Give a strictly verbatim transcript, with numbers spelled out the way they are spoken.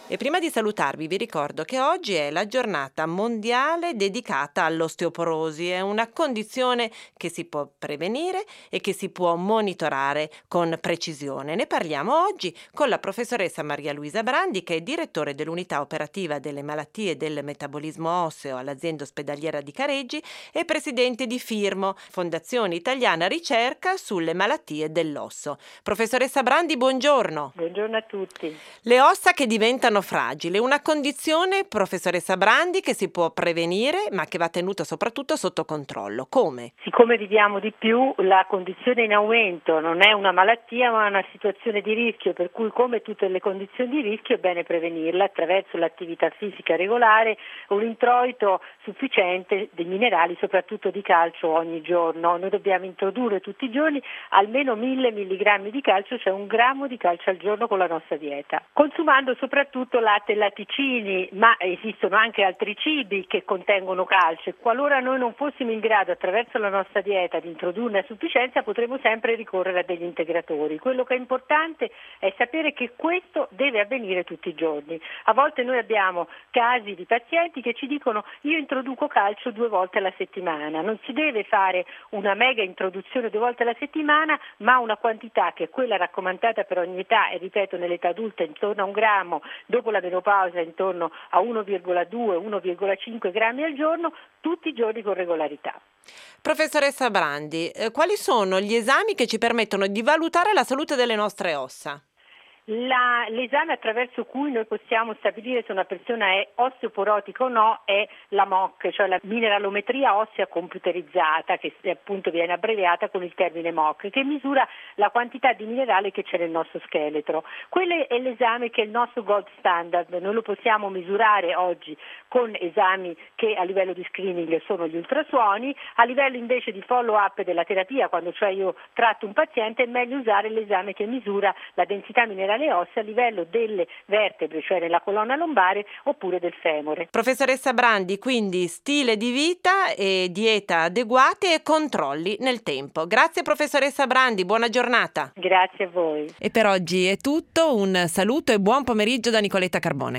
E prima di salutarvi vi ricordo che oggi è la giornata mondiale dedicata all'osteoporosi. È una condizione che si può prevenire e che si può monitorare con precisione. Ne parliamo oggi con la professoressa Maria Luisa Brandi, che è direttore dell'unità operativa delle malattie del metabolismo osseo all'azienda ospedaliera di Careggi e presidente di Firmo, Fondazione Italiana Ricerca sulle malattie dell'osso. Professoressa Brandi, buongiorno. Buongiorno a tutti. Le ossa che diventano fragili, una condizione, professoressa Brandi, che si può prevenire ma che va tenuta soprattutto sotto controllo. Come? Siccome viviamo di più, la condizione in aumento non è una malattia ma una situazione di rischio, per cui come tutte le condizioni di rischio è bene prevenirla attraverso l'attività fisica regolare e un introito sufficiente di minerali, soprattutto di calcio ogni giorno. Noi dobbiamo introdurre tutti i giorni almeno mille milligrammi di calcio, cioè un grammo di calcio al giorno con la nostra dieta, consumando soprattutto latte e latticini, ma esistono anche altri cibi che contengono calcio e qualora noi non fossimo in grado attraverso la nostra dieta di introdurne a sufficienza potremo sempre ricorrere a degli integratori. Quello che è importante è sapere che questo deve avvenire tutti i giorni. A volte noi abbiamo casi di pazienti che ci dicono: io introduco calcio due volte alla settimana. Non si deve fare una mega introduzione due volte alla settimana, ma una quantità che è quella raccomandata per ogni età, e ripeto nell'età adulta intorno a un grammo, dopo la menopausa intorno a uno virgola due uno virgola cinque grammi al giorno, tutti i giorni con regolarità. Professoressa Brandi, eh, quali sono gli esami che ci permettono di valutare la salute delle nostre ossa? La, l'esame attraverso cui noi possiamo stabilire se una persona è osteoporotica o no è la M O C, cioè la mineralometria ossea computerizzata, che appunto viene abbreviata con il termine M O C, che misura la quantità di minerale che c'è nel nostro scheletro. Quello è l'esame che è il nostro gold standard. Noi lo possiamo misurare oggi con esami che a livello di screening sono gli ultrasuoni, a livello invece di follow up della terapia, quando cioè io tratto un paziente, è meglio usare l'esame che misura la densità minerale le ossa a livello delle vertebre, cioè nella colonna lombare oppure del femore. Professoressa Brandi, quindi stile di vita e dieta adeguate e controlli nel tempo. Grazie professoressa Brandi, buona giornata. Grazie a voi. E per oggi è tutto, un saluto e buon pomeriggio da Nicoletta Carbone.